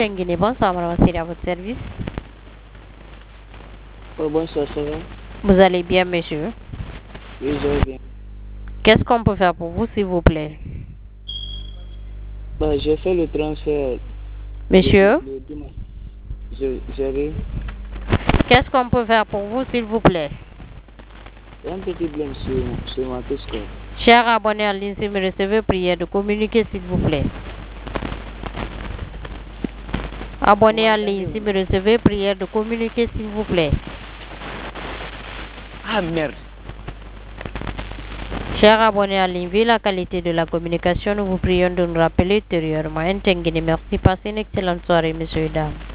Tenguini, bonsoir, madame Siri, à votre service. Oh, bonsoir, ça va? Vous allez bien, monsieur? Oui, je vais bien. Qu'est-ce qu'on peut faire pour vous, s'il vous plaît? Bah, j'ai fait le transfert Monsieur, le dimanche. J'avais qu'est-ce qu'on peut faire pour vous, s'il vous plaît? un petit blême sur ma puce, quoi. Cher abonné en ligne, si vous me recevez, prière de communiquer, s'il vous plaît. Vous Abonné en ligne, m'entendez, si vous? vous me recevez, prière de communiquer, s'il vous plaît. Ah, merde. Cher abonné en ligne, vu la qualité de la communication, nous vous prions de nous rappeler ultérieurement. Un Tenguini, merci. Passez une excellente soirée, messieurs et dames.